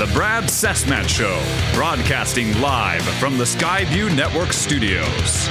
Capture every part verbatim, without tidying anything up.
The Brad Cessmat Show, broadcasting live from the Skyview Network studios.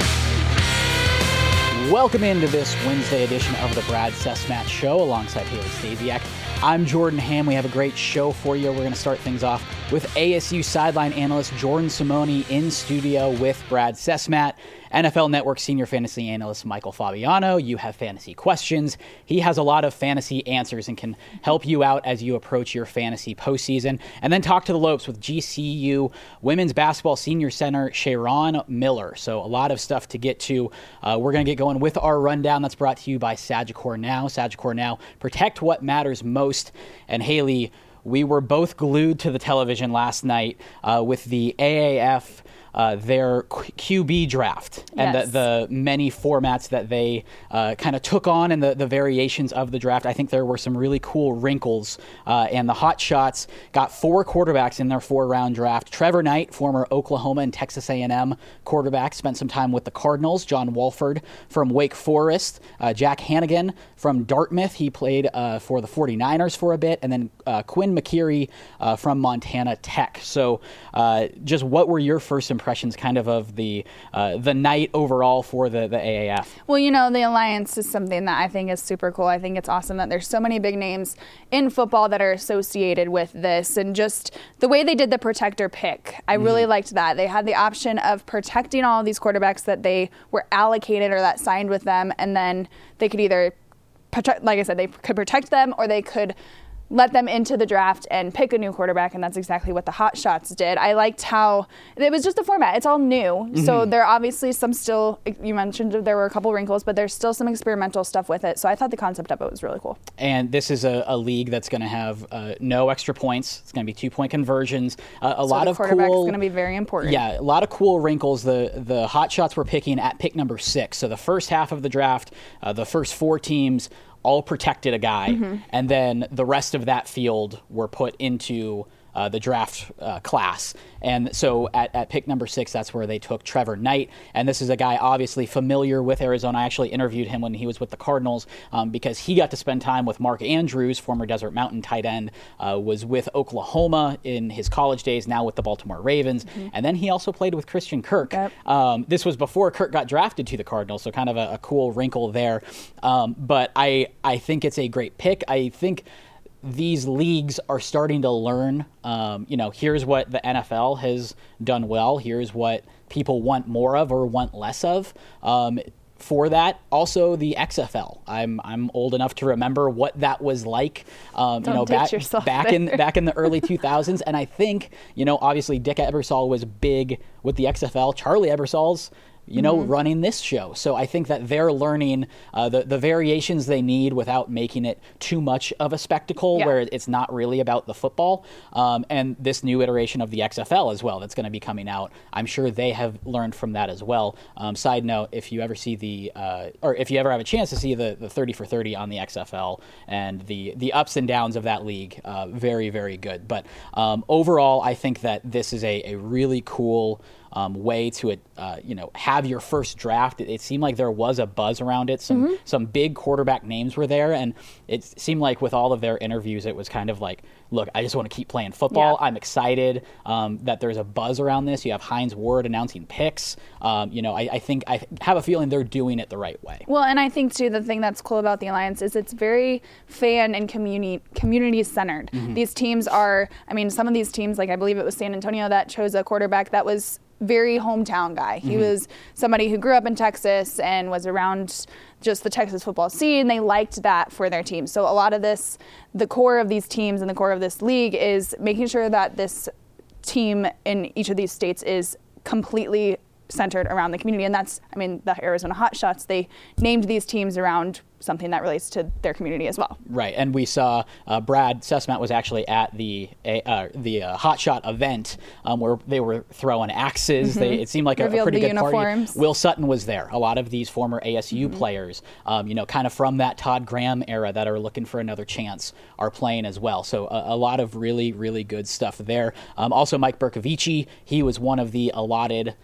Welcome into this Wednesday edition of the Brad Cessmat Show alongside Haley Stasiak. I'm Jordan Ham. We have a great show for you. We're going to start things off with A S U sideline analyst Jordan Simone in studio with Brad Cessmat, N F L Network senior fantasy analyst Michael Fabiano. You have fantasy questions. He has a lot of fantasy answers and can help you out as you approach your fantasy postseason. And then talk to the Lopes with G C U women's basketball senior center Sharon Miller. So a lot of stuff to get to. Uh, we're going to get going with our rundown that's brought to you by Sagicor Now. Sagicor Now, protect what matters most. And Haley, we were both glued to the television last night uh, with the A A F, uh, their Q B draft, and yes. the, the many formats that they uh, kind of took on and the, the variations of the draft. I think there were some really cool wrinkles, uh, and the Hot Shots got four quarterbacks in their four-round draft. Trevor Knight, former Oklahoma and Texas A and M quarterback, spent some time with the Cardinals. John Wolford from Wake Forest. Uh, Jack Hannigan from Dartmouth. He played uh, for the forty-niners for a bit. And then uh, Quinn McKeary uh, from Montana Tech. So uh, just what were your first impressions kind of of the uh, the night overall for the, the A A F? Well, you know, the Alliance is something that I think is super cool. I think it's awesome that there's so many big names in football that are associated with this. And just the way they did the protector pick, I really mm-hmm. liked that. They had the option of protecting all of these quarterbacks that they were allocated or that signed with them, and then they could either protect, like I said, they could protect them or they could let them into the draft and pick a new quarterback, and that's exactly what the Hot Shots did. I liked how it was just a format. It's all new, mm-hmm. so there are obviously some still, you mentioned there were a couple wrinkles, but there's still some experimental stuff with it, so I thought the concept of it was really cool. And this is a, a league that's going to have uh, no extra points. It's going to be two-point conversions. Uh, a so lot the of quarterback's cool, going to be very important. Yeah, a lot of cool wrinkles. The, the Hot Shots were picking at pick number six, so the first half of the draft, uh, the first four teams all protected a guy, mm-hmm. and then the rest of that field were put into uh, the draft uh, class. And so at, at pick number six, that's where they took Trevor Knight. And this is a guy obviously familiar with Arizona. I actually interviewed him when he was with the Cardinals um, because he got to spend time with Mark Andrews, former Desert Mountain tight end, uh, was with Oklahoma in his college days, now with the Baltimore Ravens. Mm-hmm. And then he also played with Christian Kirk. Yep. Um, this was before Kirk got drafted to the Cardinals, so kind of a, a cool wrinkle there. Um, but I, I think it's a great pick. I think these leagues are starting to learn, um, you know, here's what the N F L has done well. Here's what people want more of or want less of. Um, for that, also the X F L. I'm I'm old enough to remember what that was like. Um, Don't you know, ditch back yourself back there. in back in the early two thousands, and I think you know, obviously Dick Ebersol was big with the X F L. Charlie Ebersol's you know, mm-hmm. running this show. So I think that they're learning uh, the, the variations they need without making it too much of a spectacle yeah. where it's not really about the football. Um, and this new iteration of the X F L as well that's going to be coming out, I'm sure they have learned from that as well. Um, side note, if you ever see the, uh, or if you ever have a chance to see the, the thirty for thirty on the X F L and the, the ups and downs of that league, uh, very, very good. But um, overall, I think that this is a, a really cool Um, way to uh, you know have your first draft. It, it seemed like there was a buzz around it. Some mm-hmm. some big quarterback names were there, and it seemed like with all of their interviews, it was kind of like, look, I just want to keep playing football. Yeah. I'm excited um, that there's a buzz around this. You have Hines Ward announcing picks. Um, you know, I, I think I have a feeling they're doing it the right way. Well, and I think too the thing that's cool about the Alliance is it's very fan and community community centered. Mm-hmm. These teams are, I mean, some of these teams, like I believe it was San Antonio that chose a quarterback that was very hometown guy. He mm-hmm. was somebody who grew up in Texas and was around just the Texas football scene. They liked that for their team. So a lot of this, the core of these teams and the core of this league is making sure that this team in each of these states is completely centered around the community. And that's, I mean, the Arizona Hot Shots, they named these teams around something that relates to their community as well. Right, and we saw uh, Brad Cessmat was actually at the uh, the uh, Hot Shot event um, where they were throwing axes. Mm-hmm. They, it seemed like a, a pretty good uniforms. party. Will Sutton was there. A lot of these former A S U mm-hmm. players, um, you know, kind of from that Todd Graham era that are looking for another chance, are playing as well. So a, a lot of really, really good stuff there. Um, also, Mike Bercovici, he was one of the allotted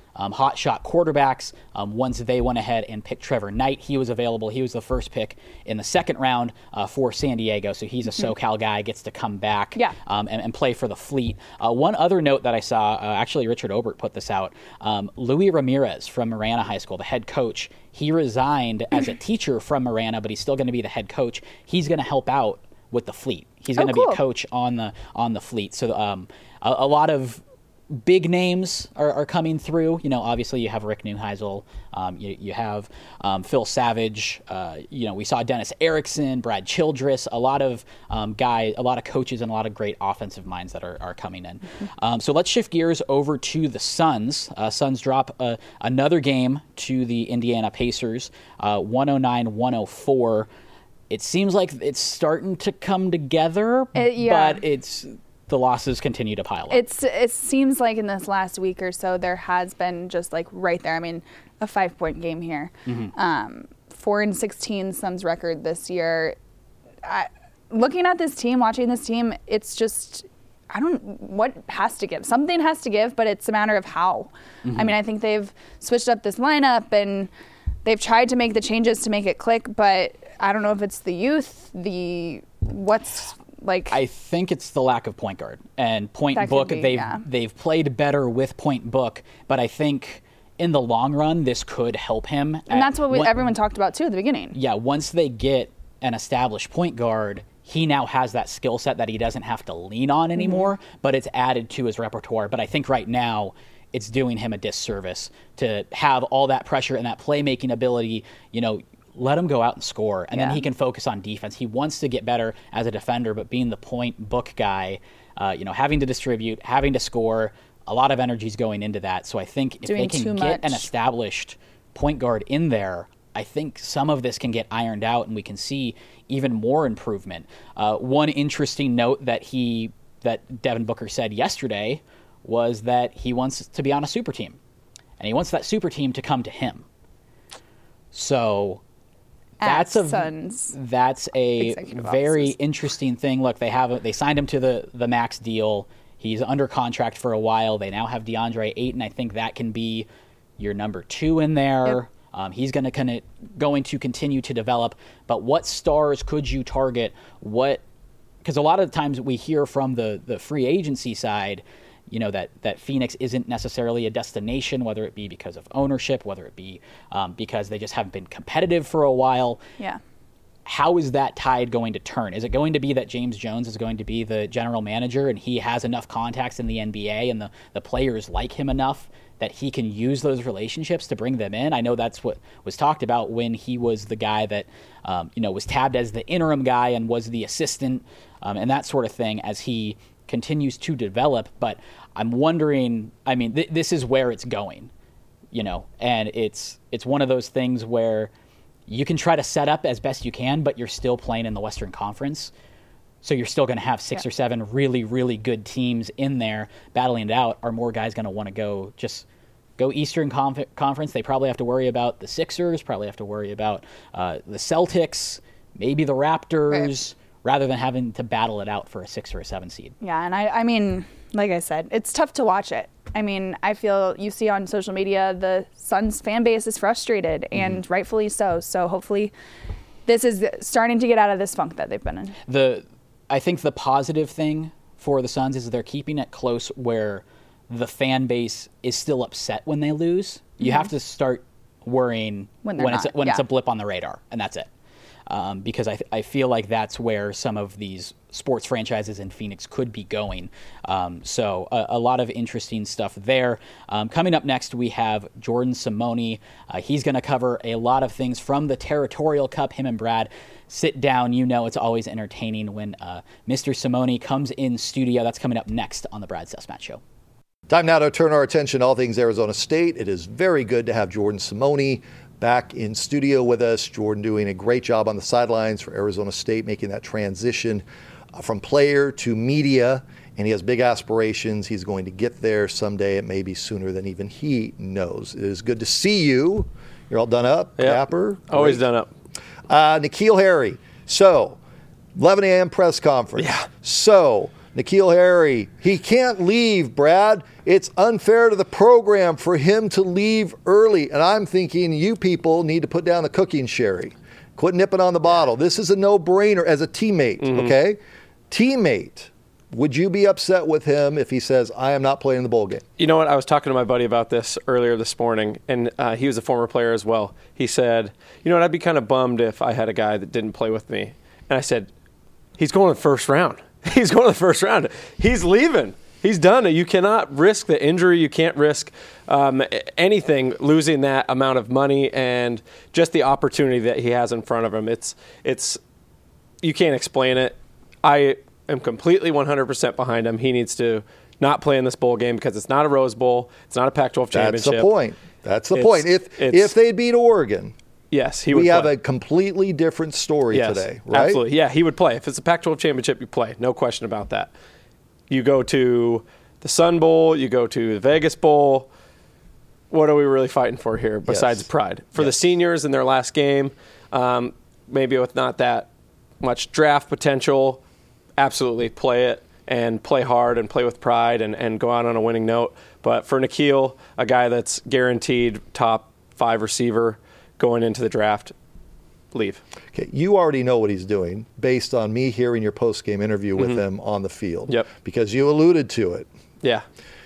um, hot shot quarterbacks. Um, once they went ahead and picked Trevor Knight, he was available. He was the first pick in the second round uh, for San Diego. So he's a mm-hmm. SoCal guy, gets to come back yeah. um, and, and play for the Fleet. Uh, one other note that I saw, uh, actually Richard Obert put this out. Um, Louis Ramirez from Marana High School, the head coach, he resigned as a teacher from Marana, but he's still going to be the head coach. He's going to help out with the Fleet. He's going to oh, cool. be a coach on the on the Fleet. So um, a, a lot of big names are, are coming through. You know, obviously you have Rick Neuheisel, um, you, you have um, Phil Savage. Uh, you know, we saw Dennis Erickson, Brad Childress, a lot of um, guys, a lot of coaches, and a lot of great offensive minds that are, are coming in. Mm-hmm. Um, so let's shift gears over to the Suns. Uh, Suns drop uh, another game to the Indiana Pacers, uh, one oh nine one oh four. It seems like it's starting to come together, it, yeah. but it's the losses continue to pile up. It's it seems like in this last week or so there has been just like right there. I mean, a five point game here. Mm-hmm. Um, four and sixteen Suns record this year. I, looking at this team, watching this team, it's just I don't what has to give. Something has to give, but it's a matter of how. Mm-hmm. I mean, I think they've switched up this lineup and they've tried to make the changes to make it click, but I don't know if it's the youth, the what's like. I think it's the lack of point guard and point book. Be, they've yeah. they've played better with point book, but I think in the long run this could help him. And at, that's what we, one, everyone talked about too at the beginning. Yeah, once they get an established point guard, he now has that skill set that he doesn't have to lean on anymore, mm-hmm. but it's added to his repertoire. But I think right now it's doing him a disservice to have all that pressure and that playmaking ability, you know. Let him go out and score, and yeah. then he can focus on defense. He wants to get better as a defender, but being the point book guy, uh, you know, having to distribute, having to score, a lot of energy is going into that. So I think if Doing they can get an established point guard in there, I think some of this can get ironed out, and we can see even more improvement. Uh, one interesting note that he that Devin Booker said yesterday was that he wants to be on a super team, and he wants that super team to come to him. So. That's a Suns that's a very offices. interesting thing. Look, they have a, they signed him to the, the max deal. He's under contract for a while. They now have DeAndre Ayton. I think that can be your number two in there. Yep. Um, he's going to kind of going to continue to develop. But what stars could you target? What because a lot of the times we hear from the the free agency side, you know, that, that Phoenix isn't necessarily a destination, whether it be because of ownership, whether it be um, because they just haven't been competitive for a while. Yeah. How is that tide going to turn? Is it going to be that James Jones is going to be the general manager and he has enough contacts in the N B A and the, the players like him enough that he can use those relationships to bring them in? I know that's what was talked about when he was the guy that, um, you know, was tabbed as the interim guy and was the assistant um, and that sort of thing as he continues to develop. But I'm wondering, I mean, th- this is where it's going, you know, and it's it's one of those things where you can try to set up as best you can, but you're still playing in the Western Conference. So you're still going to have six yeah. or seven really, really good teams in there battling it out. Are more guys going to want to go just go Eastern Conf- Conference? They probably have to worry about the Sixers, probably have to worry about uh, the Celtics, maybe the Raptors, right. rather than having to battle it out for a six or a seven seed. Yeah, and I, I mean, like I said, it's tough to watch it. I mean, I feel you see on social media the Suns fan base is frustrated, mm-hmm. and rightfully so. So hopefully this is starting to get out of this funk that they've been in. The I think the positive thing for the Suns is they're keeping it close where the fan base is still upset when they lose. You mm-hmm. have to start worrying when, when it's when yeah. it's a blip on the radar, and that's it. Um, because I, th- I feel like that's where some of these sports franchises in Phoenix could be going. Um, so a, a lot of interesting stuff there. Um, coming up next, we have Jordan Simone. Uh, he's going to cover a lot of things from the Territorial Cup. Him and Brad sit down. You know it's always entertaining when uh, Mister Simone comes in studio. That's coming up next on the Brad Sesmat Show. Time now to turn our attention to all things Arizona State. It is very good to have Jordan Simone back in studio with us. Jordan doing a great job on the sidelines for Arizona State, making that transition from player to media, and he has big aspirations. He's going to get there someday. It may be sooner than even he knows. It is good to see you. You're all done up, yep. Dapper. Always done up. Uh, N'Keal Harry. So, eleven a.m. press conference. Yeah. So, N'Keal Harry, he can't leave, Brad. It's unfair to the program for him to leave early. And I'm thinking you people need to put down the cooking sherry. Quit nipping on the bottle. This is a no-brainer as a teammate, mm-hmm. okay? Teammate, would you be upset with him if he says, I am not playing in the bowl game? You know what? I was talking to my buddy about this earlier this morning, and uh, he was a former player as well. He said, you know what? I'd be kind of bummed if I had a guy that didn't play with me. And I said, he's going to the first round. He's going to the first round. He's leaving. He's done it. You cannot risk the injury. You can't risk um, anything, losing that amount of money and just the opportunity that he has in front of him. It's, it's, you can't explain it. I am completely one hundred percent behind him. He needs to not play in this bowl game because it's not a Rose Bowl. It's not a Pac twelve championship. That's the point. That's the it's, point. If if they beat Oregon, yes, he would we play. have a completely different story yes, today, right? Absolutely. Yeah, he would play. If it's a Pac twelve championship, you play. No question about that. You go to the Sun Bowl, you go to the Vegas Bowl. What are we really fighting for here besides yes. pride? For yes. the seniors in their last game, um, maybe with not that much draft potential, absolutely play it and play hard and play with pride and, and go out on a winning note. But for N'Keal, a guy that's guaranteed top five receiver going into the draft, leave. Okay, you already know what he's doing based on me hearing your post-game interview with Mm-hmm. him on the field. Yep. Because you alluded to it. Yeah.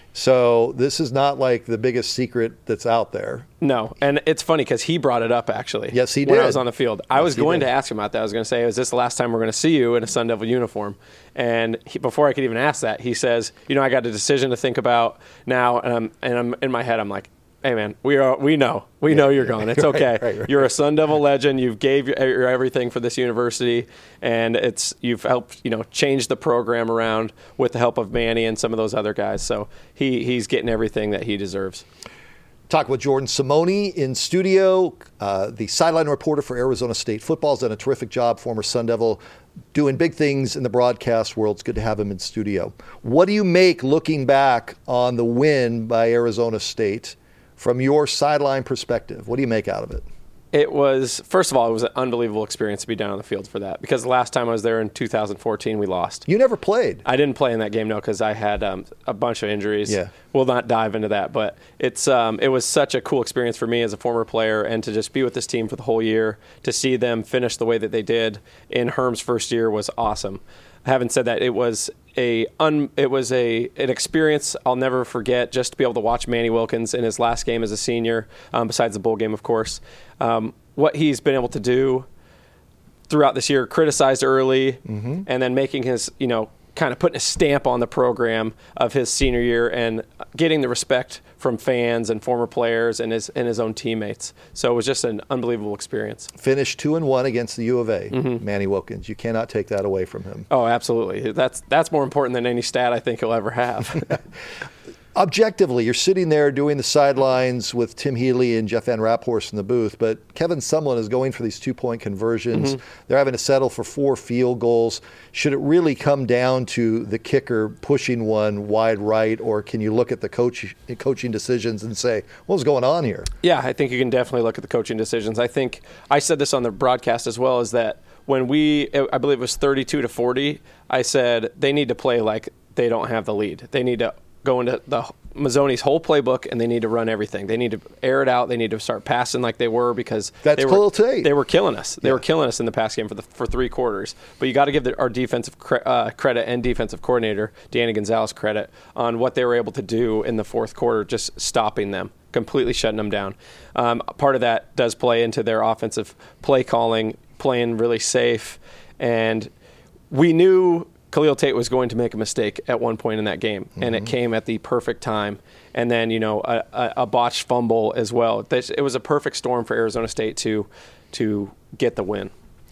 So this is not like the biggest secret that's out there. No, and it's funny because he brought it up, actually. Yes, he when did. I was on the field. I Yes, was he going did. to ask him about that. I was going to say, is this the last time we're going to see you in a Sun Devil uniform? And he, before I could even ask that, he says, you know, I got a decision to think about now, and I'm, and I'm in my head, I'm like, hey, man, we are we know. We yeah, know you're going. It's okay. Right, right, right. You're a Sun Devil legend. You've gave your, your everything for this university, and it's you've helped, you know, change the program around with the help of Manny and some of those other guys. So he he's getting everything that he deserves. Talk with Jordan Simone in studio, uh, the sideline reporter for Arizona State football. Has done a terrific job, former Sun Devil, doing big things in the broadcast world. It's good to have him in studio. What do you make looking back on the win by Arizona State from your sideline perspective? What do you make out of it? It was, first of all, it was an unbelievable experience to be down on the field for that, because the last time I was there in two thousand fourteen, we lost. You never played. I didn't play in that game, no, because I had um, a bunch of injuries. Yeah. We'll not dive into that, but it's um, it was such a cool experience for me as a former player, and to just be with this team for the whole year, to see them finish the way that they did in Herm's first year was awesome. Having said that, it was a un, it was a an experience I'll never forget. Just to be able to watch Manny Wilkins in his last game as a senior, um, besides the bowl game, of course, um, what he's been able to do throughout this year, criticized early, mm-hmm. and then making his, you know, kind of putting a stamp on the program of his senior year and getting the respect from fans and former players and his and his own teammates. So it was just an unbelievable experience. Finished two and one against the U of A, mm-hmm. Manny Wilkins. You cannot take that away from him. Oh, absolutely. That's that's more important than any stat I think he'll ever have. Objectively, you're sitting there doing the sidelines with Tim Healy and Jeff Van Raphorst in the booth, but Kevin Sumlin is going for these two-point conversions. Mm-hmm. They're having to settle for four field goals. Should it really come down to the kicker pushing one wide right, or can you look at the coach coaching decisions and say, what's going on here? Yeah, I think you can definitely look at the coaching decisions. I think I said this on the broadcast as well, is that when we, I believe it was thirty-two to forty, I said they need to play like they don't have the lead. They need to go into the Mazzoni's whole playbook, and they need to run everything. They need to air it out. They need to start passing like they were, because That's they were Khalil Tate. they were killing us. They yeah. were killing us in the pass game for the for three quarters. But you got to give the, our defensive cre- uh, credit and defensive coordinator Danny Gonzalez credit on what they were able to do in the fourth quarter, just stopping them, completely shutting them down. Um, part of that does play into their offensive play calling, playing really safe, and we knew Khalil Tate was going to make a mistake at one point in that game, mm-hmm. and it came at the perfect time. And then, you know, a, a, a botched fumble as well. It was a perfect storm for Arizona State to to get the win.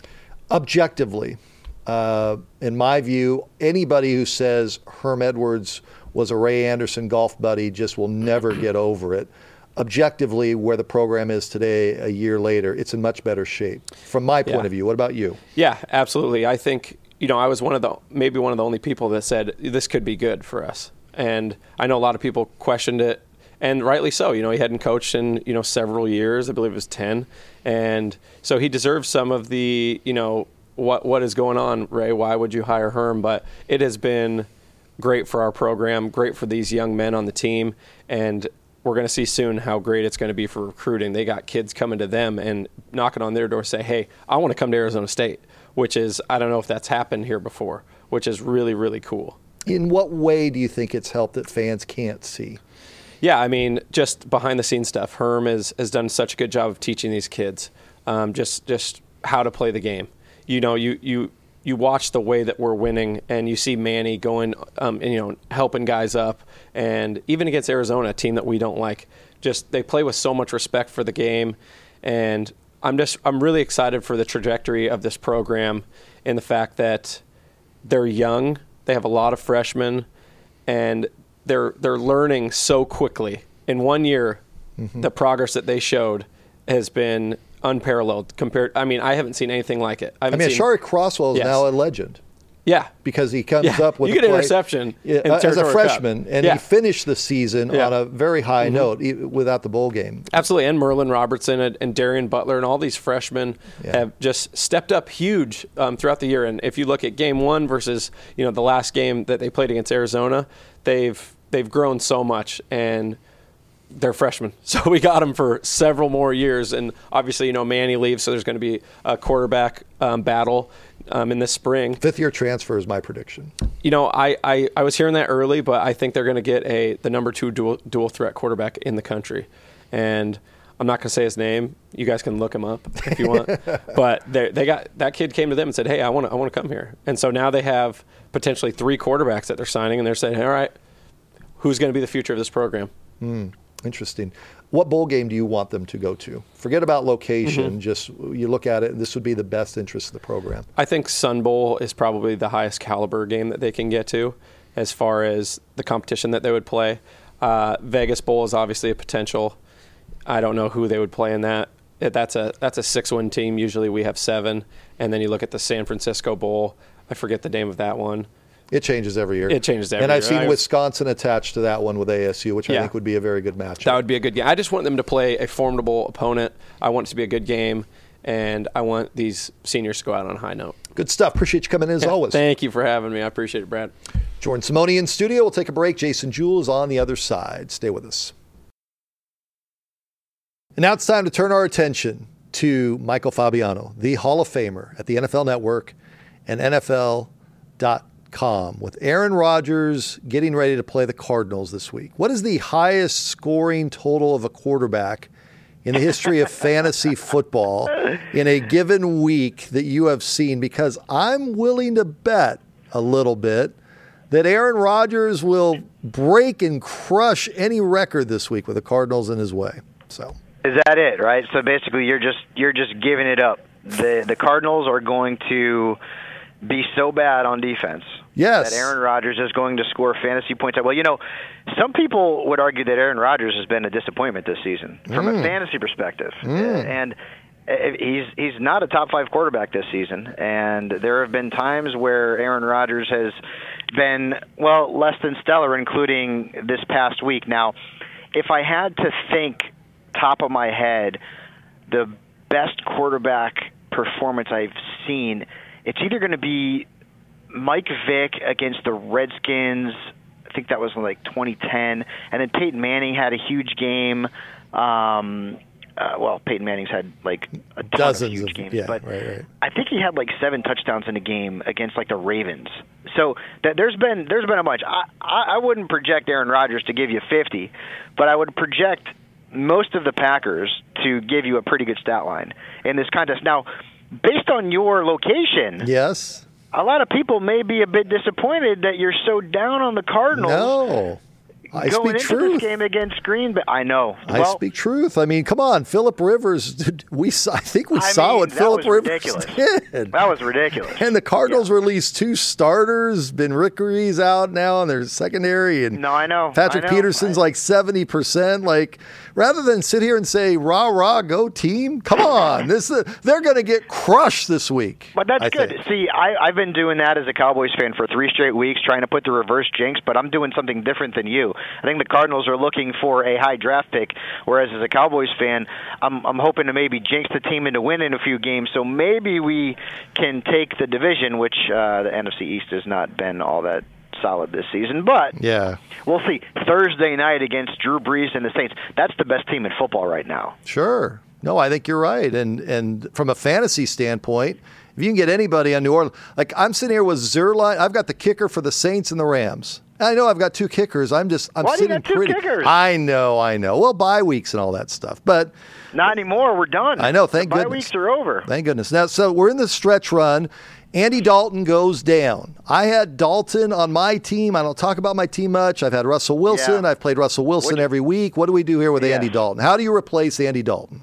Objectively, uh, in my view, anybody who says Herm Edwards was a Ray Anderson golf buddy just will never get over it. Objectively, where the program is today, a year later, it's in much better shape. From my point yeah. of view, what about you? Yeah, absolutely. I think, you know, I was one of the maybe one of the only people that said this could be good for us. And I know a lot of people questioned it, and rightly so. You know, he hadn't coached in, you know, several years. I believe it was ten. And so he deserves some of the, you know, what what is going on, Ray? Why would you hire Herm? But it has been great for our program, great for these young men on the team, and we're going to see soon how great it's going to be for recruiting. They got kids coming to them and knocking on their door, say, hey, I want to come to Arizona State, which is, I don't know if that's happened here before, which is really, really cool. In what way do you think it's helped that fans can't see? Yeah, I mean, just behind-the-scenes stuff. Herm has, has done such a good job of teaching these kids um, just just how to play the game. You know, you you you watch the way that we're winning, and you see Manny going, um, and, you know, helping guys up, and even against Arizona, a team that we don't like, just they play with so much respect for the game, and I'm just I'm really excited for the trajectory of this program, in the fact that they're young, they have a lot of freshmen, and they're they're learning so quickly. In one year, mm-hmm. the progress that they showed has been unparalleled compared. I mean, I haven't seen anything like it. I, I mean, seen, Ashari Crosswell is yes. now a legend. Yeah, because he comes yeah. up with you a get play, interception yeah, in as a freshman, Cup. and yeah. he finished the season yeah. on a very high mm-hmm. note e- without the bowl game. Absolutely, and Merlin Robertson and, and Darian Butler and all these freshmen yeah. have just stepped up huge um, throughout the year. And if you look at game one versus you know the last game that they played against Arizona, they've they've grown so much, and they're freshmen. So we got them for several more years. And obviously, you know, Manny leaves, so there's going to be a quarterback um, battle um, in this spring. Fifth-year transfer is my prediction. You know, I, I, I was hearing that early, but I think they're going to get a the number two dual, dual threat quarterback in the country. And I'm not going to say his name. You guys can look him up if you want. But they they got that kid came to them and said, hey, I want to I want to come here. And so now they have potentially three quarterbacks that they're signing, and they're saying, all right, who's going to be the future of this program? Mm. Interesting. What bowl game do you want them to go to? Forget about location. Mm-hmm. Just you look at it, and this would be the best interest of the program. I think Sun Bowl is probably the highest caliber game that they can get to as far as the competition that they would play. Uh, Vegas Bowl is obviously a potential. I don't know who they would play in that. That's a that's a six-win team. Usually we have seven. And then you look at the San Francisco Bowl. I forget the name of that one. It changes every year. It changes every year. And I've year. seen Wisconsin attached to that one with A S U, which yeah. I think would be a very good matchup. That would be a good game. I just want them to play a formidable opponent. I want it to be a good game, and I want these seniors to go out on a high note. Good stuff. Appreciate you coming in as yeah, always. Thank you for having me. I appreciate it, Brad. Jordan Simone in studio. We'll take a break. Jason Jewell is on the other side. Stay with us. And now it's time to turn our attention to Michael Fabiano, the Hall of Famer at the N F L Network and N F L dot com, with Aaron Rodgers getting ready to play the Cardinals this week. What is the highest scoring total of a quarterback in the history of fantasy football in a given week that you have seen? Because I'm willing to bet a little bit that Aaron Rodgers will break and crush any record this week with the Cardinals in his way. So, is that it, right? So basically, you're just you're just giving it up. The the Cardinals are going to be so bad on defense. Yes. That Aaron Rodgers is going to score fantasy points. Well, you know, some people would argue that Aaron Rodgers has been a disappointment this season from mm. a fantasy perspective. Mm. And he's he's not a top five quarterback this season. And there have been times where Aaron Rodgers has been, well, less than stellar, including this past week. Now, if I had to think top of my head, the best quarterback performance I've seen, it's either going to be Mike Vick against the Redskins. I think that was like twenty ten. And then Peyton Manning had a huge game. Um, uh, well, Peyton Manning's had like a ton Dozens of huge of, games. Yeah, but right, right. I think he had like seven touchdowns in a game against like the Ravens. So that there's been there's been a bunch. I, I, I wouldn't project Aaron Rodgers to give you fifty, but I would project most of the Packers to give you a pretty good stat line in this contest. Now, based on your location, yes, a lot of people may be a bit disappointed that you're so down on the Cardinals. No, I going speak into truth. this game against Green Bay. I know. I well, speak truth. I mean, come on, Phillip Rivers. We I think we I saw mean, what that Phillip was Rivers ridiculous. did. That was ridiculous. And the Cardinals yeah. released two starters. Ben Rickery's out now in their secondary, and no, I know. Patrick I know. Peterson's I... like seventy percent. Like, rather than sit here and say rah rah go team, come on, this uh, they're going to get crushed this week. But that's I good. think. See, I, I've been doing that as a Cowboys fan for three straight weeks, trying to put the reverse jinx. But I'm doing something different than you. I think the Cardinals are looking for a high draft pick, whereas as a Cowboys fan, I'm, I'm hoping to maybe jinx the team into winning a few games. So maybe we can take the division, which uh, the N F C East has not been all that solid this season. But yeah, we'll see. Thursday night against Drew Brees and the Saints. That's the best team in football right now. Sure. No, I think you're right. And and from a fantasy standpoint, if you can get anybody on New Orleans, like I'm sitting here with Zerline, I've got the kicker for the Saints and the Rams. I know I've got two kickers. I'm just I'm Why do you sitting got two pretty. kickers? I know, I know. Well, bye weeks and all that stuff, but not anymore. We're done. I know. Thank the bye goodness. Weeks are over. Thank goodness. Now, so we're in the stretch run. Andy Dalton goes down. I had Dalton on my team. I don't talk about my team much. I've had Russell Wilson. Yeah. I've played Russell Wilson Which, every week. What do we do here with yeah. Andy Dalton? How do you replace Andy Dalton?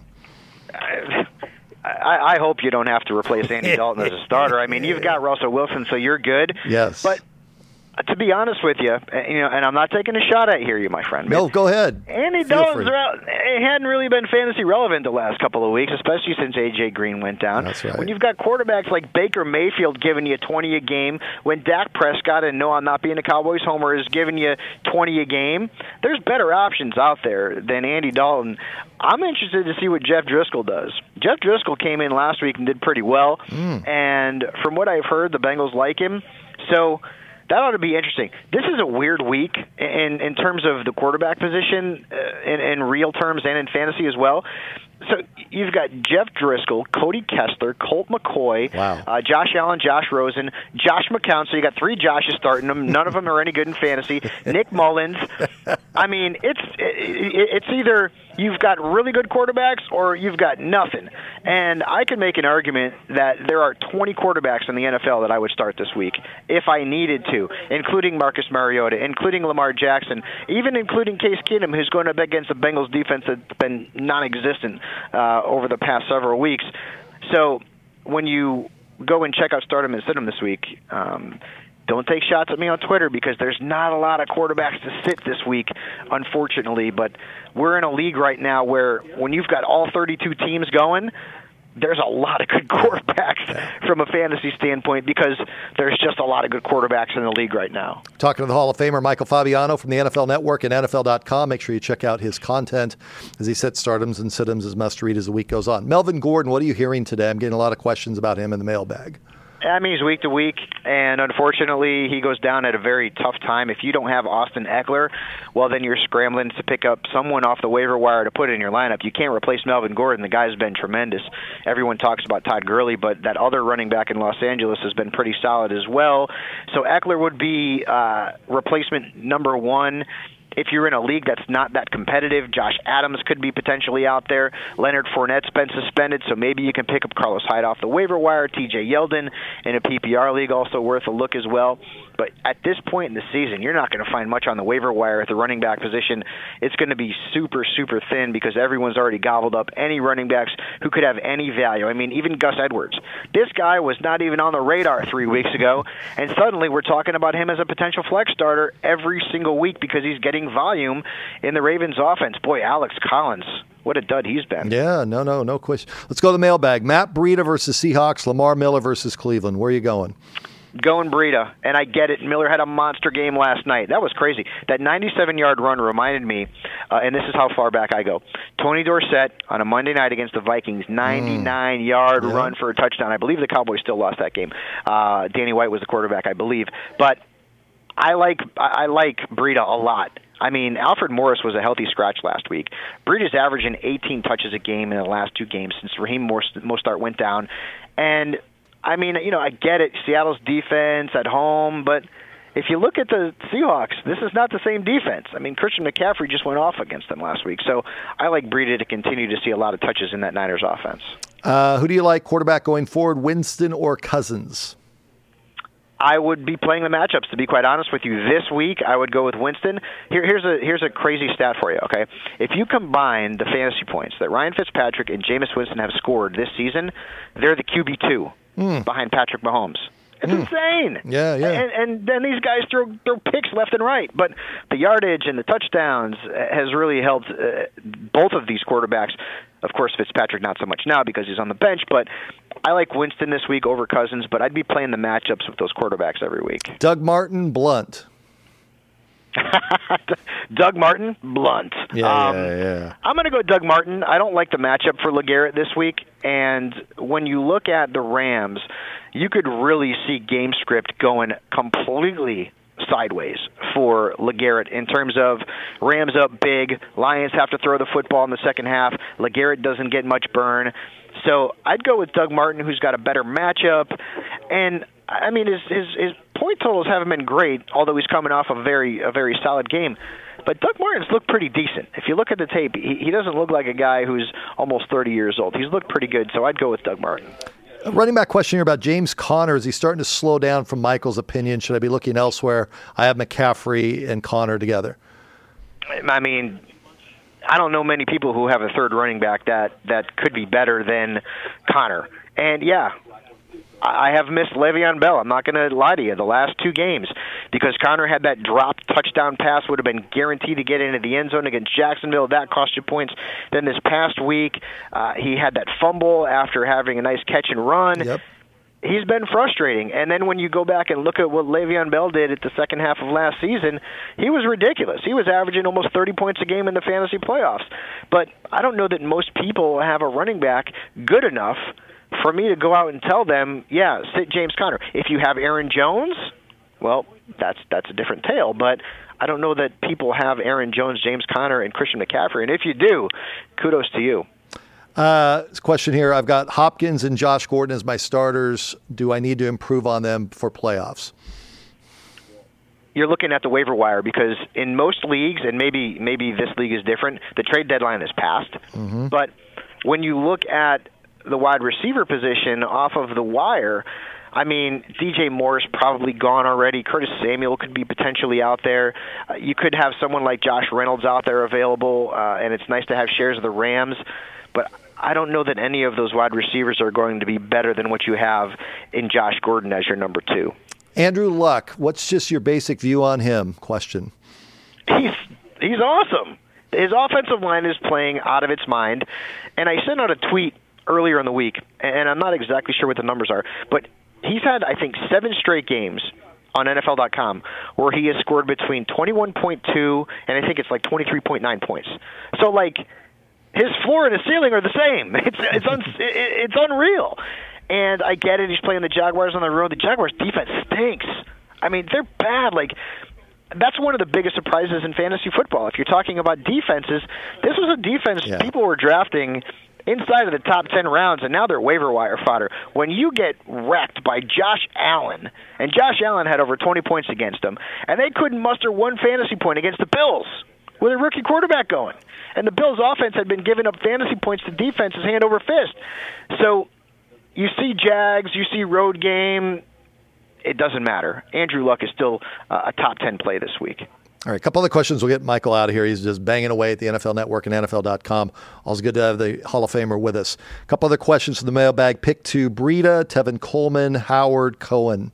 I, I, I hope you don't have to replace Andy Dalton as a starter. I mean, you've got Russell Wilson, so you're good. Yes. But to be honest with you, you know, and I'm not taking a shot at here, you, my friend. No, go ahead. Andy Feel Dalton's free. out. It hadn't really been fantasy relevant the last couple of weeks, especially since A J Green went down. That's right. When you've got quarterbacks like Baker Mayfield giving you twenty a game, when Dak Prescott, and no, I'm not being a Cowboys homer, is giving you twenty a game, there's better options out there than Andy Dalton. I'm interested to see what Jeff Driscoll does. Jeff Driscoll came in last week and did pretty well, Mm. and from what I've heard, the Bengals like him. So that ought to be interesting. This is a weird week in in terms of the quarterback position, uh, in, in real terms and in fantasy as well. So you've got Jeff Driscoll, Cody Kessler, Colt McCoy, Wow. uh, Josh Allen, Josh Rosen, Josh McCown. So you got three Joshes starting them. None of them are any good in fantasy. Nick Mullins. I mean, it's it, it's either you've got really good quarterbacks or you've got nothing. And I could make an argument that there are twenty quarterbacks in the N F L that I would start this week if I needed to, including Marcus Mariota, including Lamar Jackson, even including Case Keenum, who's going up against the Bengals defense that's been non-existent uh, over the past several weeks. So when you go and check out Stardom and Sit 'em this week, um, don't take shots at me on Twitter because there's not a lot of quarterbacks to sit this week, unfortunately. But we're in a league right now where when you've got all thirty-two teams going, there's a lot of good quarterbacks from a fantasy standpoint because there's just a lot of good quarterbacks in the league right now. Talking to the Hall of Famer Michael Fabiano from the N F L Network and N F L dot com. Make sure you check out his content as he sets stardoms and sit-ems as must-read as the week goes on. Melvin Gordon, what are you hearing today? I'm getting a lot of questions about him in the mailbag. I mean, he's week to week, and unfortunately, he goes down at a very tough time. If you don't have Austin Eckler, well, then you're scrambling to pick up someone off the waiver wire to put in your lineup. You can't replace Melvin Gordon. The guy's been tremendous. Everyone talks about Todd Gurley, but that other running back in Los Angeles has been pretty solid as well. So Eckler would be uh, replacement number one. If you're in a league that's not that competitive, Josh Adams could be potentially out there. Leonard Fournette's been suspended, so maybe you can pick up Carlos Hyde off the waiver wire. T J Yeldon in a P P R league, also worth a look as well. But at this point in the season, you're not going to find much on the waiver wire at the running back position. It's going to be super, super thin because everyone's already gobbled up any running backs who could have any value. I mean, even Gus Edwards. This guy was not even on the radar three weeks ago, and suddenly we're talking about him as a potential flex starter every single week because he's getting volume in the Ravens offense. Boy, Alex Collins, what a dud he's been. Yeah, no, no, no question. Let's go to the mailbag. Matt Breida versus Seahawks, Lamar Miller versus Cleveland. Where are you going? Going Breida, and I get it. Miller had a monster game last night. That was crazy. That ninety-seven-yard run reminded me, uh, and this is how far back I go. Tony Dorsett on a Monday night against the Vikings, ninety-nine-yard Mm. Yeah. run for a touchdown. I believe the Cowboys still lost that game. Uh, Danny White was the quarterback, I believe. But I like I like Breida a lot. I mean, Alfred Morris was a healthy scratch last week. Breida's averaging eighteen touches a game in the last two games since Raheem Mostert went down. And I mean, you know, I get it, Seattle's defense at home, but if you look at the Seahawks, this is not the same defense. I mean, Christian McCaffrey just went off against them last week, so I like Breida to continue to see a lot of touches in that Niners offense. Uh, who do you like quarterback going forward, Winston or Cousins? I would be playing the matchups, to be quite honest with you. This week, I would go with Winston. Here, here's a here's a crazy stat for you, okay? If you combine the fantasy points that Ryan Fitzpatrick and Jameis Winston have scored this season, they're the Q B two mm. behind Patrick Mahomes. It's mm. insane. Yeah, yeah. And, and then these guys throw, throw picks left and right. But the yardage and the touchdowns has really helped uh, both of these quarterbacks. Of course, Fitzpatrick not so much now because he's on the bench, but I like Winston this week over Cousins, but I'd be playing the matchups with those quarterbacks every week. Doug Martin, Blunt. Doug Martin, Blunt. Yeah, um, yeah, yeah. I'm going to go Doug Martin. I don't like the matchup for LeGarrette this week, and when you look at the Rams, you could really see game script going completely sideways for LeGarrette in terms of Rams up big, Lions have to throw the football in the second half, LeGarrette doesn't get much burn. So I'd go with Doug Martin, who's got a better matchup. And, I mean, his, his, his point totals haven't been great, although he's coming off a very a very solid game. But Doug Martin's looked pretty decent. If you look at the tape, he, he doesn't look like a guy who's almost thirty years old. He's looked pretty good, so I'd go with Doug Martin. A running back question here about James Conner. Is he starting to slow down from Michael's opinion? Should I be looking elsewhere? I have McCaffrey and Conner together. I mean, I don't know many people who have a third running back that, that could be better than Conner. And, yeah, I have missed Le'Veon Bell. I'm not going to lie to you. The last two games, because Conner had that dropped touchdown pass, would have been guaranteed to get into the end zone against Jacksonville. That cost you points. Then this past week, uh, he had that fumble after having a nice catch and run. Yep. He's been frustrating. And then when you go back and look at what Le'Veon Bell did at the second half of last season, he was ridiculous. He was averaging almost thirty points a game in the fantasy playoffs. But I don't know that most people have a running back good enough for me to go out and tell them, yeah, sit James Conner. If you have Aaron Jones, well, that's that's a different tale. But I don't know that people have Aaron Jones, James Conner, and Christian McCaffrey. And if you do, kudos to you. Uh, question here. I've got Hopkins and Josh Gordon as my starters. Do I need to improve on them for playoffs? You're looking at the waiver wire because in most leagues, and maybe maybe this league is different, the trade deadline is passed. Mm-hmm. But when you look at the wide receiver position off of the wire, I mean, D J Moore's probably gone already. Curtis Samuel could be potentially out there. Uh, you could have someone like Josh Reynolds out there available, uh, and it's nice to have shares of the Rams. But I don't know that any of those wide receivers are going to be better than what you have in Josh Gordon as your number two. Andrew Luck, what's just your basic view on him? Question. He's he's awesome. His offensive line is playing out of its mind. And I sent out a tweet earlier in the week, and I'm not exactly sure what the numbers are, but he's had, I think, seven straight games on N F L dot com where he has scored between twenty-one point two and I think it's like twenty-three point nine points. So, like, his floor and his ceiling are the same. It's it's un, it's unreal. And I get it. He's playing the Jaguars on the road. The Jaguars' defense stinks. I mean, they're bad. Like, that's one of the biggest surprises in fantasy football. If you're talking about defenses, this was a defense yeah. people were drafting inside of the top ten rounds, and now they're waiver wire fodder. When you get wrecked by Josh Allen, and Josh Allen had over twenty points against them, and they couldn't muster one fantasy point against the Bills with a rookie quarterback going. And the Bills' offense had been giving up fantasy points to defenses hand over fist. So you see Jags, you see road game, it doesn't matter. Andrew Luck is still uh, a top ten play this week. All right, a couple other questions. We'll get Michael out of here. He's just banging away at the N F L Network and N F L dot com. Always good to have the Hall of Famer with us. A couple other questions from the mailbag. Pick two, Breida, Tevin Coleman, Howard, Cohen.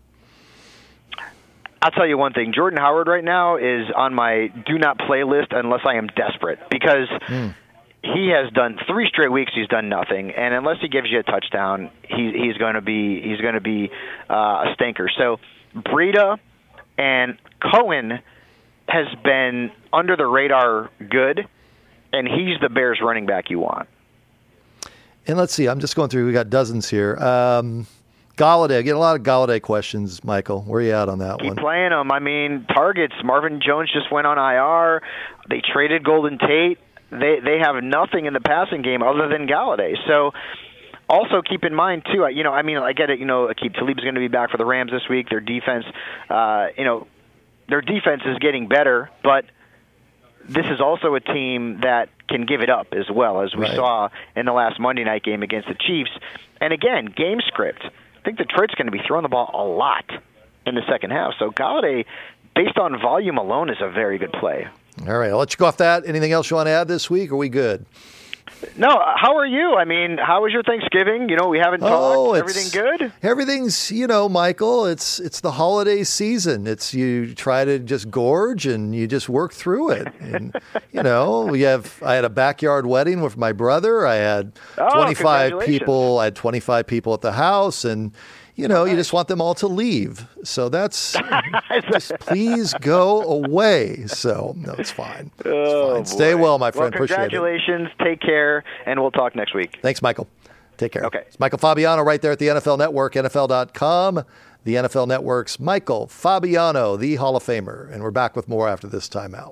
I'll tell you one thing. Jordan Howard right now is on my do not play list unless I am desperate because mm. he has done three straight weeks. He's done nothing, and unless he gives you a touchdown, he, he's going to be he's going to be uh, a stinker. So Breida and Cohen has been under the radar good, and he's the Bears running back you want. And let's see, I'm just going through, we got dozens here. Um, Golladay, I get a lot of Golladay questions, Michael. Where are you at on that Keep one? Keep playing him. I mean, targets. Marvin Jones just went on I R. They traded Golden Tate. They they have nothing in the passing game other than Golladay. So also keep in mind, too, you know, I mean, I get it, you know, Aqib Talib's going to be back for the Rams this week. Their defense, uh, you know, their defense is getting better, but this is also a team that can give it up as well, as we right. saw in the last Monday night game against the Chiefs. And again, game script. I think Detroit's going to be throwing the ball a lot in the second half. So Golladay, based on volume alone, is a very good play. All right, I'll let you go off that. Anything else you want to add this week? Are we good? No, how are you? I mean, how was your Thanksgiving? You know, we haven't oh, talked. Everything good? Everything's, you know, Michael, it's it's the holiday season. It's you try to just gorge and you just work through it. And, you know, we have, I had a backyard wedding with my brother. I had oh, twenty-five people. I had twenty-five people at the house, and you know, you just want them all to leave. So that's, just please go away. So, no, it's fine. It's oh, fine. Stay well, my friend. Well, congratulations. Appreciate it. Take care, and we'll talk next week. Thanks, Michael. Take care. Okay. It's Michael Fabiano right there at the N F L Network, N F L dot com. the N F L Network's Michael Fabiano, the Hall of Famer. And we're back with more after this timeout.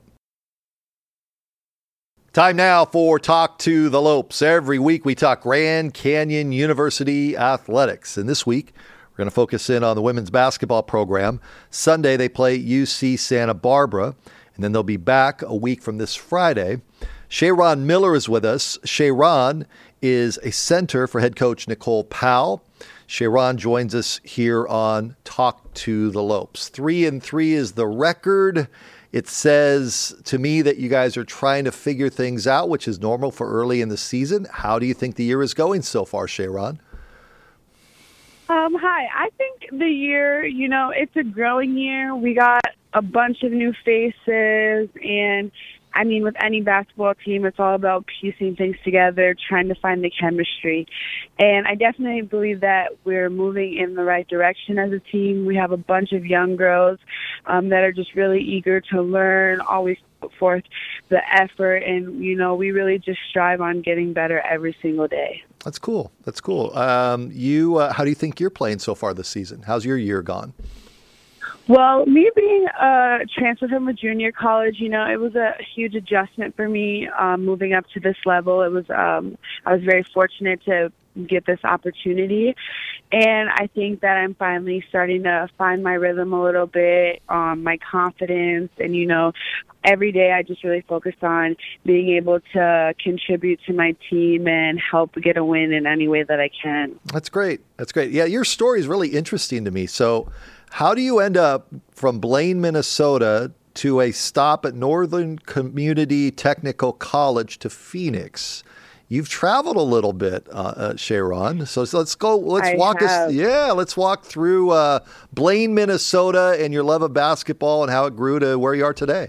Time now for Talk to the Lopes. Every week we talk Grand Canyon University athletics. And this week we're going to focus in on the women's basketball program. Sunday they play U C Santa Barbara, and then they'll be back a week from this Friday. Sharon Miller is with us. Sharon is a center for head coach Nicole Powell. Sharon joins us here on Talk to the Lopes. Three and three is the record. It says to me that you guys are trying to figure things out, which is normal for early in the season. How do you think the year is going so far, Sharon? Um, hi. I think the year, you know, it's a growing year. We got a bunch of new faces, and I mean, with any basketball team, it's all about piecing things together, trying to find the chemistry. And I definitely believe that we're moving in the right direction as a team. We have a bunch of young girls um, that are just really eager to learn, always put forth the effort. And, you know, we really just strive on getting better every single day. That's cool. That's cool. Um, you, uh, how do you think you're playing so far this season? How's your year gone? Well, me being a transfer from a junior college, you know, it was a huge adjustment for me um, moving up to this level. It was, um, I was very fortunate to get this opportunity, and I think that I'm finally starting to find my rhythm a little bit, um, my confidence, and, you know, every day I just really focus on being able to contribute to my team and help get a win in any way that I can. That's great. That's great. Yeah, your story is really interesting to me. So how do you end up from Blaine, Minnesota to a stop at Northern Community Technical College to Phoenix? You've traveled a little bit, uh, uh, Sharon. So, so let's go. Let's I walk have. us. Yeah, let's walk through uh, Blaine, Minnesota, and your love of basketball and how it grew to where you are today.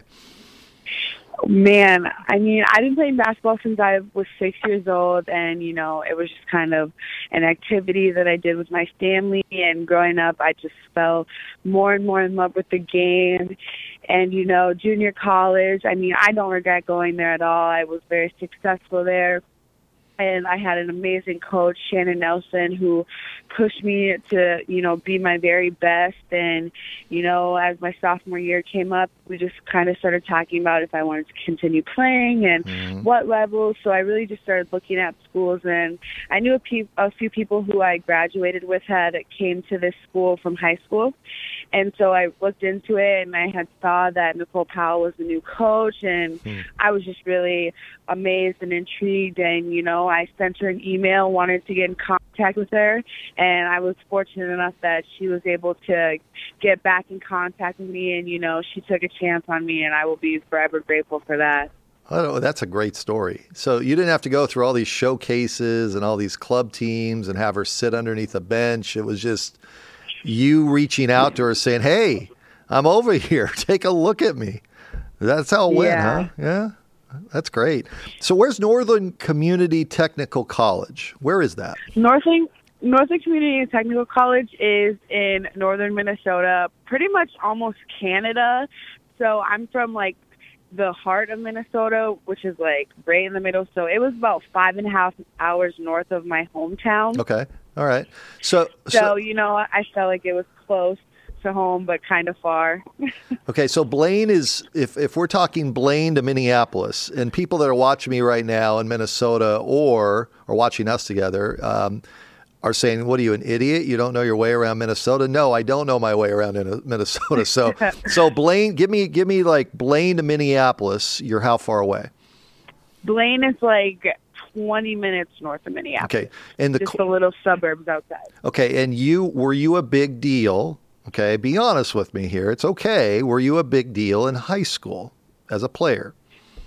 Man, I mean, I've been playing basketball since I was six years old, and, you know, it was just kind of an activity that I did with my family, and growing up, I just fell more and more in love with the game. And, you know, junior college, I mean, I don't regret going there at all. I was very successful there. And I had an amazing coach, Shannon Nelson, who pushed me to, you know, be my very best. And, you know, as my sophomore year came up, we just kind of started talking about if I wanted to continue playing and mm-hmm. what level. So I really just started looking at schools. And I knew a, pe- a few people who I graduated with had came to this school from high school. And so I looked into it, and I had saw that Nicole Powell was the new coach, and hmm. I was just really amazed and intrigued. And, you know, I sent her an email, wanted to get in contact with her, and I was fortunate enough that she was able to get back in contact with me, and, you know, she took a chance on me, and I will be forever grateful for that. Oh, that's a great story. So you didn't have to go through all these showcases and all these club teams and have her sit underneath a bench. It was just you reaching out to her saying, hey, I'm over here. Take a look at me. That's how it went, yeah. huh? Yeah. That's great. So where's Northern Community Technical College? Where is that? Northern Northern Community Technical College is in northern Minnesota, pretty much almost Canada. So I'm from, like, the heart of Minnesota, which is, like, right in the middle. So it was about five and a half hours north of my hometown. Okay. All right. So, so, so you know, I felt like it was close to home, but kind of far. Okay. So Blaine is, if, if we're talking Blaine to Minneapolis, and people that are watching me right now in Minnesota or are watching us together, um, are saying, what are you, an idiot? You don't know your way around Minnesota? No, I don't know my way around in Minnesota. So, so Blaine, give me, give me like Blaine to Minneapolis. You're how far away? Blaine is like twenty minutes north of Minneapolis. Okay. And the just cl- the little suburbs outside. Okay. And you, were you a big deal? Okay. Be honest with me here. It's okay. Were you a big deal in high school as a player?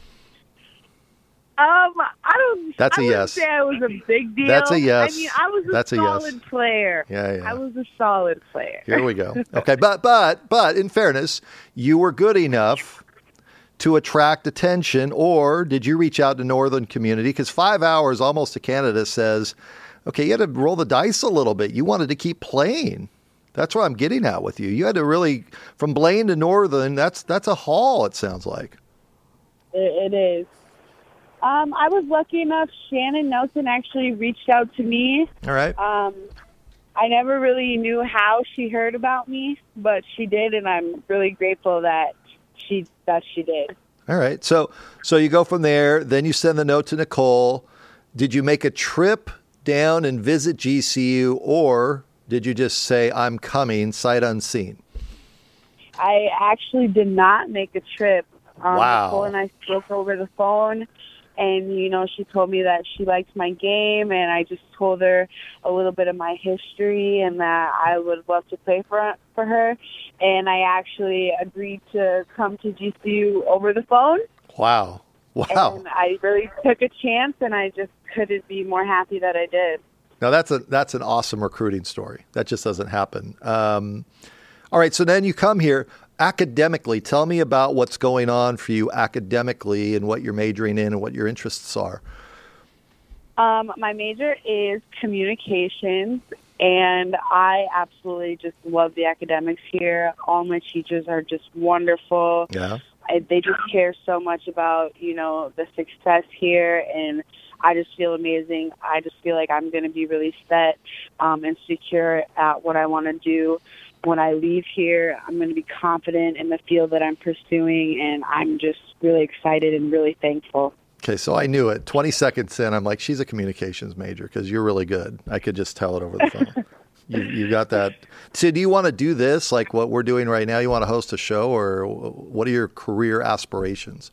Um, I don't. That's a I yes. Say I was a big deal. That's a yes. I mean, I was a That's solid a yes. player. Yeah, yeah. I was a solid player. Here we go. Okay, but but but in fairness, you were good enough to attract attention, or did you reach out to Northern Community? Because five hours almost to Canada says, okay, you had to roll the dice a little bit. You wanted to keep playing. That's what I'm getting at with you. You had to really, from Blaine to Northern, that's that's a haul, it sounds like. It, it is. Um, I was lucky enough, Shannon Nelson actually reached out to me. All right. Um, I never really knew how she heard about me, but she did, and I'm really grateful that she that she did. All right. So so you go from there, then you send the note to Nicole. Did you make a trip down and visit G C U, or did you just say, I'm coming, sight unseen? I actually did not make a trip. Um, Wow. Nicole and I spoke over the phone, and, you know, she told me that she liked my game, and I just told her a little bit of my history and that I would love to play for for her. And I actually agreed to come to G C U over the phone. Wow. Wow. And I really took a chance, and I just couldn't be more happy that I did. Now, that's a that's an awesome recruiting story. That just doesn't happen. Um, all right, so then you come here. Academically, tell me about what's going on for you academically and what you're majoring in and what your interests are. Um, my major is communications, and I absolutely just love the academics here. All my teachers are just wonderful. Yeah. I, they just care so much about, you know, the success here, and I just feel amazing. I just feel like I'm going to be really set um, and secure at what I want to do. When I leave here, I'm going to be confident in the field that I'm pursuing, and I'm just really excited and really thankful. Okay, so I knew it. twenty seconds in, I'm like, she's a communications major because you're really good. I could just tell it over the phone. you, you got that. So do you want to do this, like what we're doing right now? You want to host a show, or what are your career aspirations?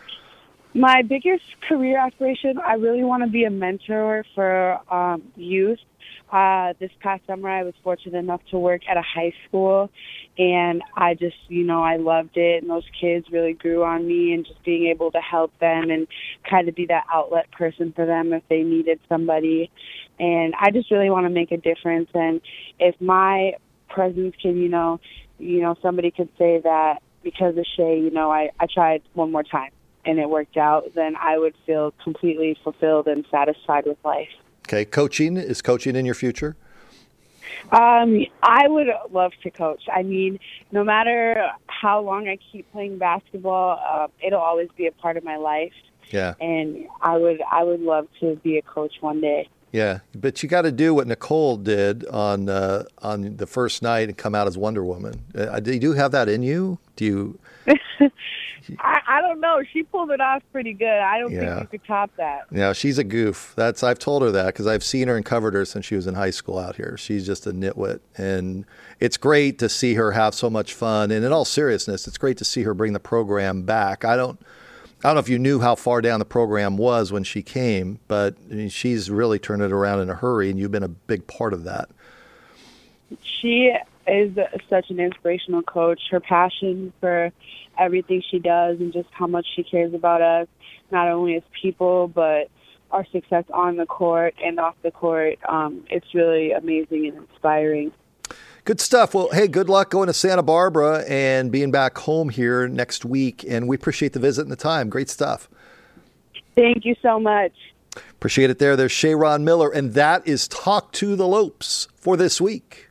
My biggest career aspiration, I really want to be a mentor for um, youth. Uh, this past summer, I was fortunate enough to work at a high school, and I just, you know, I loved it, and those kids really grew on me, and just being able to help them and kind of be that outlet person for them if they needed somebody. And I just really want to make a difference, and if my presence can, you know, you know, somebody could say that because of Shay, you know, I, I tried one more time and it worked out, then I would feel completely fulfilled and satisfied with life. Okay, coaching, is coaching in your future? Um, I would love to coach. I mean, no matter how long I keep playing basketball, uh, it'll always be a part of my life. Yeah. And I would, I would love to be a coach one day. Yeah, but you got to do what Nicole did on uh, on the first night and come out as Wonder Woman. Uh, do you do have that in you? Do you? I, I don't know. She pulled it off pretty good. I don't Yeah. think you could top that. Yeah, she's a goof. That's I've told her that because I've seen her and covered her since she was in high school out here. She's just a nitwit, and it's great to see her have so much fun. And in all seriousness, it's great to see her bring the program back. I don't. I don't know if you knew how far down the program was when she came, but I mean, she's really turned it around in a hurry, and you've been a big part of that. She is such an inspirational coach. Her passion for everything she does and just how much she cares about us, not only as people, but our success on the court and off the court. Um, it's really amazing and inspiring. Good stuff. Well, hey, good luck going to Santa Barbara and being back home here next week. And we appreciate the visit and the time. Great stuff. Thank you so much. Appreciate it there. There's Shayron Miller, and that is Talk to the Lopes for this week.